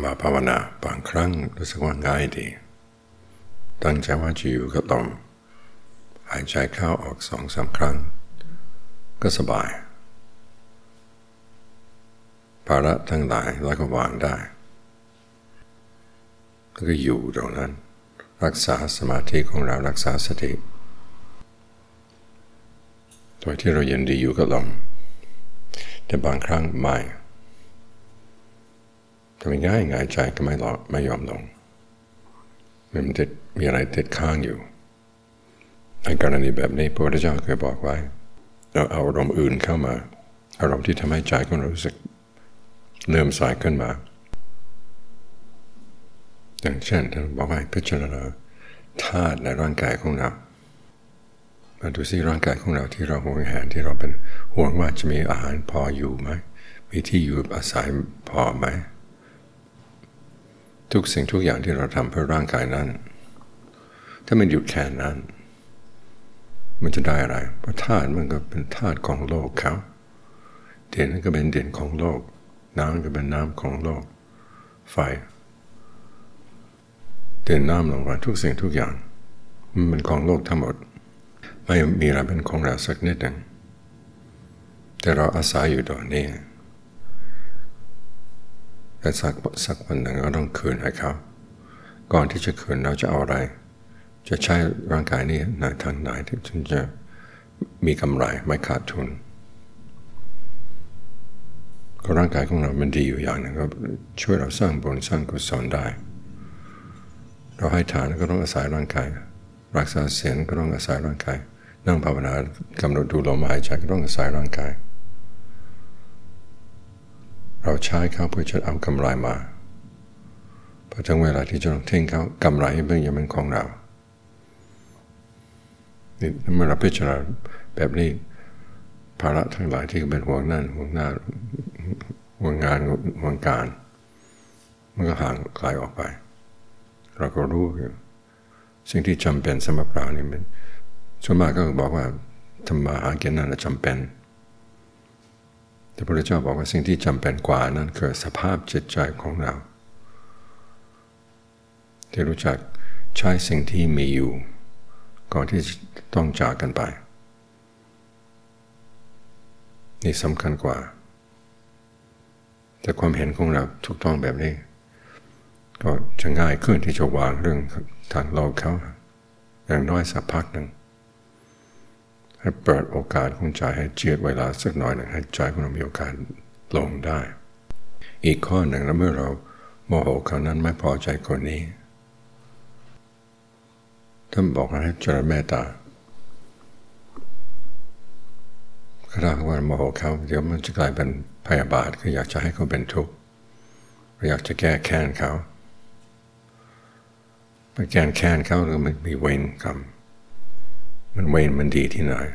มาภาวนาบางครั้งรู้สึกว่าง่ายดีตั้งใจว่าจะอยู่กับลมหายใจเข้าออก2-3 ครั้งก็สบายภาระทั้งหลายแล้วก็วางได้แล้วก็อยู่ตรงนั้นรักษาสมาธิของเรารักษาสติโดยที่เรายินดีอยู่กับลมแต่บางครั้งไม่ทำง่ายใจก็ไม่ยอมลงมันมีอะไรติดข้างอยู่ในกรณีแบบนี้พระพุทธเจ้าเคยบอกไว้เราเอาอารมณ์อื่นเข้ามาอารมณ์ที่ทำให้ใจของเรารู้สึกเริ่มใสขึ้นมาอย่างเช่นท่านบอกว่าพิจารณาธาตุในร่างกายของเรามาดูซิร่างกายของเราที่เราห่วงแหนที่เราเป็นห่วงว่าจะมีอาหารพออยู่ไหมมีที่อยู่อาศัยพอไหมทุกสิ่งทุกอย่างที่เราทำเพื่อร่างกายนั้นถ้ามันหยุดแค่นั้นมันจะได้อะไรเพราะธาตุมันก็เป็นธาตุของโลกเขาเด่นก็เป็นเด่นของโลกน้ำก็เป็นน้ำของโลกไฟเด่นน้ำลงมาทุกสิ่งทุกอย่างมันเป็นของโลกทั้งหมดไม่มีอะไรเป็นของเราสักนิดหนึ่งแต่เราอาศัยอยู่ตรงนี้แต่สักวันหนึ่งเราต้องคืนให้เขาก่อนที่จะคืนเราจะเอาอะไรจะใช้ร่างกายนี้ในทางไหนที่จะมีกำไรไม่ขาดทุนก็ร่างกายของเรามันดีอยู่อย่างหนึ่งก็ช่วยเราสร้างบุญสร้างกุศลได้เราให้ทานก็ต้องอาศัยร่างกายรักษาศีลก็ต้องอาศัยร่างกายนั่งภาวนากำหนดดูลมหายใจก็ต้องอาศัยร่างกายเราใช้เขาเพื่อจะเอากำไรมาพอถึงเวลาที่จะต้องทิ้งเขากำไรเป็นอย่างเป็นของเราเมื่อเราพิจารณาแบบนี้ภาระทั้งหลายที่เป็นห่วงนั่นห่วงหน้าห่วงงานห่วงการมันก็ห่างไกลออกไปเราก็รู้สิ่งที่จำเป็นสำหรับเรานี่มันส่วนมากก็บอกว่าทำมาหากินนั่นจำเป็นแต่พระพุทธเจ้าบอกว่าสิ่งที่จำเป็นกว่านั้นคือสภาพจิตใจของเราที่รู้จักใช้สิ่งที่มีอยู่ก่อนที่ต้องจากกันไปนี่สำคัญกว่าแต่ความเห็นของเราถูกต้องแบบนี้ก็จะง่ายขึ้นที่จะวางเรื่องทางโลกเขาอย่างน้อยสักพักหนึ่งให้เปิดโอกาสของใจให้เจียดเวลาสักหน่อยหนึ่งให้ใจของเรามีโอกาสลงได้อีกข้อหนึ่งแล้วเมื่อเราโมโหเขานั้นไม่พอใจคนนี้ท่านบอกให้เจริญเมตตาถ้าว่าโมโหเขาเดี๋ยวมันจะกลายเป็นพยาบาทคืออยากจะให้เขาเป็นทุกข์อยากจะแก้แค้นเขาไปแก้แค้นเขาหรือมันมีเวรกรรมมันเวรมันดีที่ไหน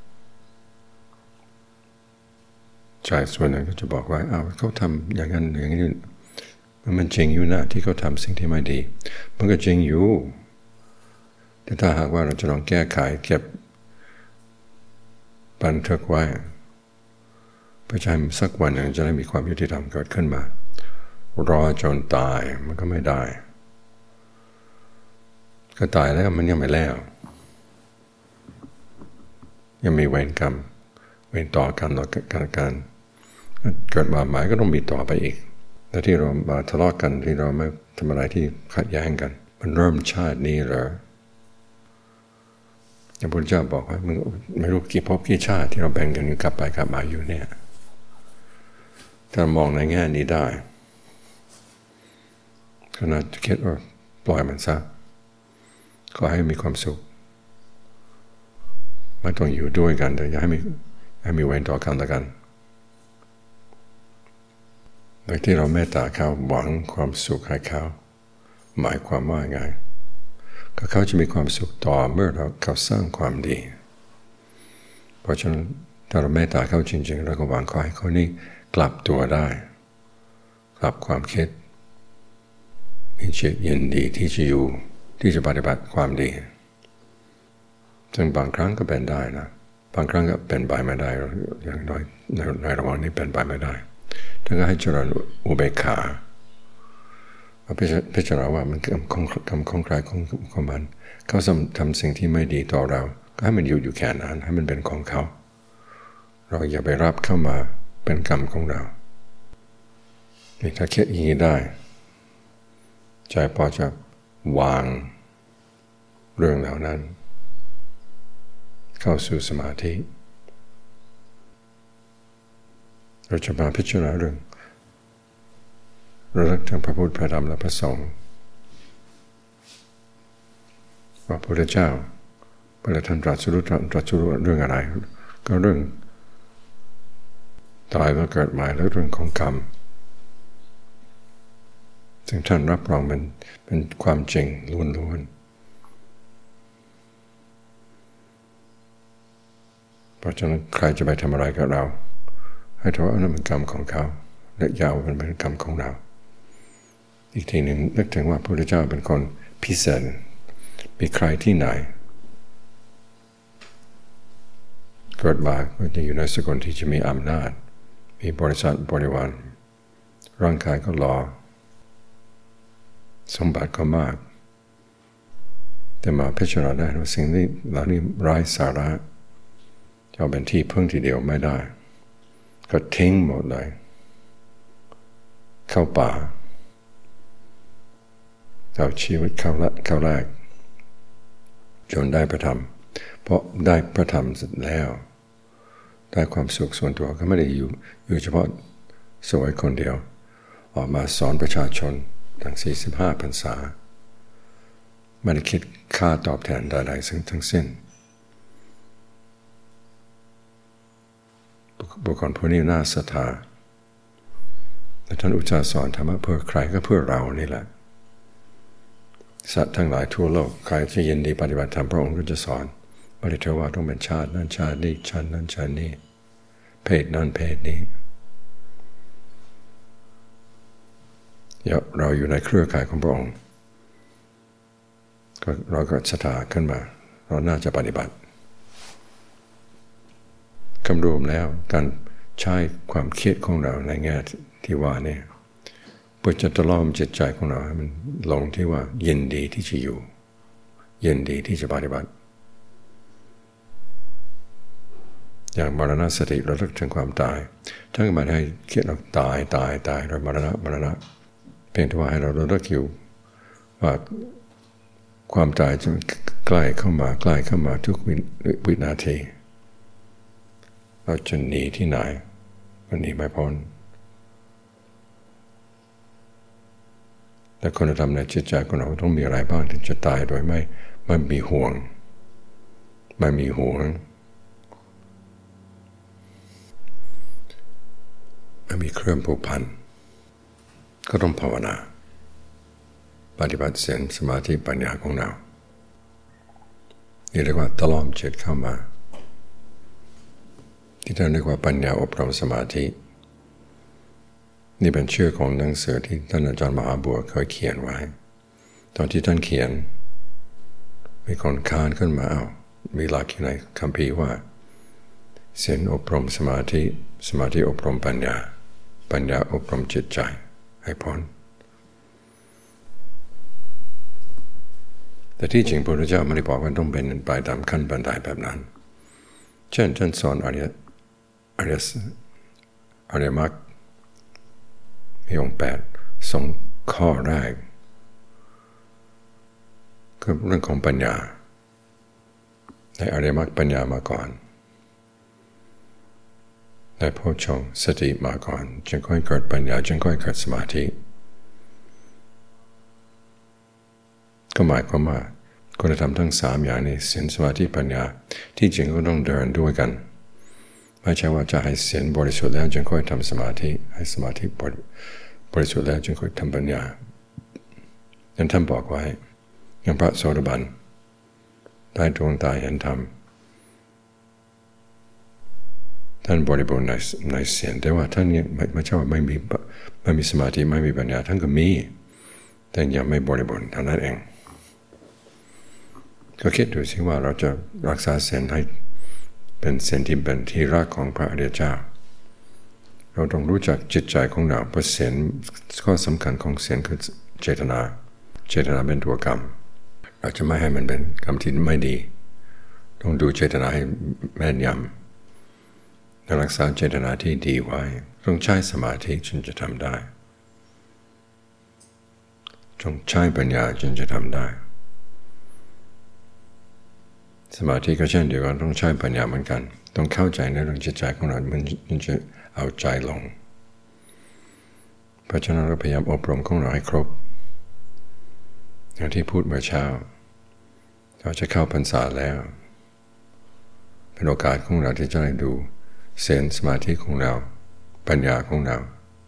ใจส่วนหนึ่งก็จะบอกว่าเขาทำอย่างนั้นอย่างนี้มันจริงอยู่นะที่เขาทำสิ่งที่ไม่ดีมันก็จริงอยู่แต่ถ้าหากว่าเราจะลองแก้ไขเก็บบันทึกไว้เพื่อให้สักวันหนึ่งจะได้มีความยุติธรรมเกิดขึ้นมารอจนตายมันก็ไม่ได้ก็ตายแล้วมันยังไม่แล้วยังมีเวรกรรมเวรต่อกันต่อการเกิดมาหมายก็ต้องมีต่อไปอีกแต่ที่เรามาทะเลาะกันที่เราไม่ทำอะไรที่ขัดแย้งกันมันเริ่มชาตินี้เหรอพระพุทธเจ้าบอกว่ามึงไม่รู้กี่ภพกี่ชาติที่เราแบ่งกันกลับไปกลับมาอยู่เนี่ยถ้ามองในแง่นี้ได้ก็น่าจะคิดว่าปล่อยมันซะก็ให้มีความสุขไม่ต้องอยู่ด้วยกันแต่อย่าให้มีเวรต่อกันละกันโดยที่เราเมตตาเขาหวังความสุขให้เขาหมายความว่าไงก็เขาจะมีความสุขต่อเมื่อเขาสร้างความดีเพราะฉะนั้นถ้าเราเมตตาเขาจริงๆเราก็หวังขอให้เขานี่กลับตัวได้กลับความคิดมีจิตยินดีที่จะอยู่ที่จะปฏิบัติความดีซึ่งบางครั้งก็เป็นได้นะบางครั้งก็เป็นไปไม่ได้อย่างน้อยในระหว่างนี้เป็นไปไม่ได้ท่านก็ให้เจริญอุเบกขาพิจารณาว่ามันกรรมของใครของมันเขาทำสิ่งที่ไม่ดีต่อเราก็ให้มันอยู่แค่นั้นให้มันเป็นของเขาเราอย่าไปรับเข้ามาเป็นกรรมของเราถ้าคิดอย่างนี้ได้ใจพอจะวางเรื่องเหล่านั้นเข้าสู่สมาธิเราจะมาพิจารณาเรื่องระลึกถึงพระพุทธพระธรรมและพระสงฆ์ว่าพระพุทธเจ้าเวลาท่านตรัสรู้เรื่องอะไรก็เรื่องตายแล้วเกิดใหม่และเรื่องของกรรมซึ่งท่านรับรองเป็นความจริงล้วนๆเพราะฉะนั้นใครจะไปทำอะไรกับเราให้ถือว่านั่นเป็นกรรมของเขาและยาวเป็นกรรมของเราอีกทีหนึ่งนึกถึงว่าพระพุทธเจ้าเป็นคนพิเศษมีใครที่ไหนเกิดมาก็จะอยู่ในสกุลที่จะมีอำนาจมีบริษัทบริวารร่างกายก็หล่อสมบัติก็มากแต่มาพิจารณาได้ว่าสิ่งที่เหล่านี้ไร้สาระจะเป็นที่พึ่งทีเดียวไม่ได้ก็ทิ้งหมดเลยเข้าป่าเอาชีวิตเข้าแรกจนได้พระธรรมเพราะได้พระธรรมเสร็จแล้วได้ความสุขส่วนตัวก็ไม่ได้อยู่เฉพาะสวยคนเดียวออกมาสอนประชาชนทั้ง45 พรรษาไม่ได้คิดค่าตอบแทนใดๆทั้งสิ้นบุคคลผู้นี้น่าศรัทธาและท่านอุตส่าห์สอนธรรมะเพื่อใครก็เพื่อเรานี่แหละสัตว์ทั้งหลายทั่วโลกใครที่ยินดีปฏิบัติธรรมพระองค์ก็จะสอนไม่ได้เทว่าต้องเป็นชาตินั้นชาตินี้ชั้นนั้นชั้นนี้เพศนั้นเพศนี้เราอยู่ในเครือข่ายของพระองค์เราก็ศรัทธาขึ้นมาเราน่าจะปฏิบัติคำรวมแล้วการใช้ความคิดของเราในแง่ที่ว่าเนี่ยเพื่อจะตะล่อมจิตใจของเราให้มันลงที่ว่ายินดีที่จะอยู่ยินดีที่จะปฏิบัติอย่างมรณะสติระลึกถึงความตายถ้าไม่ได้คิดเราตายเรามรณะเพียงแต่ว่าให้เราระลึกอยู่ว่าความตายจะใกล้เข้ามาทุกวินาทีเราจะหนีที่ไหนมันหนีไม่พ้นแต่คุณธรรมในจิตใจของเราต้องมีอะไรบ้างถึงจะตายโดยไม่มีห่วงไม่มีห่วงไม่มีเครื่องผูกพันก็ต้องภาวนาปฏิบัติศีลสมาธิปัญญาของเรานี่เรียกว่าตะล่อมจิตเข้ามาที่ท่านเรียกว่าปัญญาอบรมสมาธินี่เป็นชื่อของหนังสือที่ท่านอาจารย์มหาบัวเคยเขียนไว้ตอนที่ท่านเขียนมีคนค้านขึ้นมามีหลักอยู่ในคัมภีร์ว่าศีลอบรมสมาธิสมาธิอบรมปัญญาอบรมจิตใจให้พ้นแต่ที่จริงพระพุทธเจ้าไม่ได้บอกว่าต้องเป็นไปตามขั้นบันไดแบบนั้นเช่นท่านสอนอริยมรรคมีองค์8ส่งข้อแรกคือเรื่องของปัญญาในอริยมรรคปัญญามาก่อนในโพชฌงค์สติมาก่อนจึงค่อยเกิดปัญญาจึงค่อยเกิดสมาธิก็หมายความว่าคุณธรรมทั้ง3อย่างนี้ศีลสมาธิปัญญาที่จริงก็ต้องเดินด้วยกันไม่ใช่ว่าจะให้ศีลบริสุทธิ์แล้วจึงค่อยทำสมาธิให้สมาธิบริสุทธิ์แล้วจึงค่อยทำปัญญานั้นท่านบอกไว้อย่างพระโสดาบันได้ดวงตาเห็นธรรมท่านบริบูรณ์ในศีลแต่ว่าท่านยังไม่ใช่ว่าไม่มีสมาธิไม่มีปัญญาท่านก็มีแต่ยังไม่บริบูรณ์เท่านั้นเองก็คิดดูสิว่าเราจะรักษาศีลให้เป็นศีลที่เป็นที่รักของพระอริยเจ้าเราต้องรู้จักจิตใจของเราเพราะศีลข้อสำคัญของศีลคือเจตนาเป็นตัวกรรมเราจะไม่ให้มันเป็นกรรมที่ไม่ดีต้องดูเจตนาให้แม่นยำและรักษาเจตนาที่ดีไว้ต้องใช้สมาธิจึงจะทำได้ต้องใช้ปัญญาจึงจะทำได้สมาธิก็เช่นเดียวกันต้องใช้ปัญญาเหมือนกันต้องเข้าใจในเรื่องจิตใจของเรามันจะเอาใจลงเพราะฉะนั้นเราพยายามอบรมของเราให้ครบอย่างที่พูดเมื่อเช้าเราจะเข้าพรรษาแล้วเป็นโอกาสของเราที่จะได้ดูเส้นสมาธิของเราปัญญาของเรา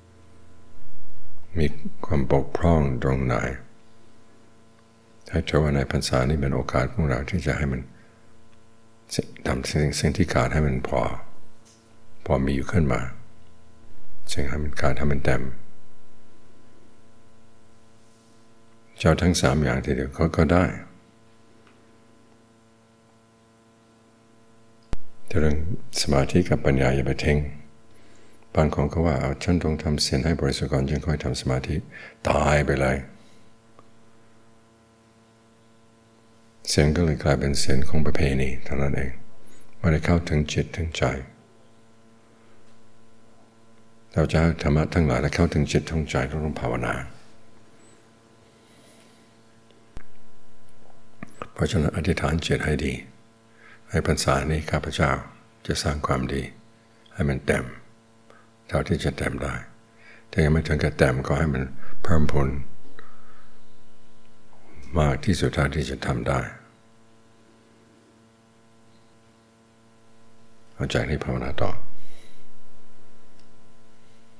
มีความบกพร่องตรงไหนให้เชื่อว่าในพรรษานี้เป็นโอกาสของเราที่จะให้มันทำสิ่งที่ขาดให้มันพอมีอยู่ขึ้นมาสิ่งให้มันขาดให้มันเต็มเจ้าทั้ง3อย่างทีเดียวก็ได้แต่เรื่องสมาธิกับปัญญาอย่าไปทิ้งบางคนก็ว่าฉันต้องทำศีลให้บริสุทธิ์ก่อนจึงค่อยทำสมาธิตายไปเลยเสียงก็เลยกลายเป็นเสียงของประเพณีเท่านั้นเองไม่ได้เข้าถึงจิตถึงใจเราจะธรรมะทั้งหลายและเข้าถึงจิตถึงใจต้องภาวนาเพราะฉะนั้นอธิษฐานจิตให้ดีให้พรรษานี้ข้าพเจ้าจะสร้างความดีให้มันเต็มเท่าที่จะเต็มได้ถ้ายังไม่ถึงกับเต็มก็ให้มันเพิ่มผลมากที่สุดเท่าที่จะทำได้เอาจากนี้ภาวนาต่อ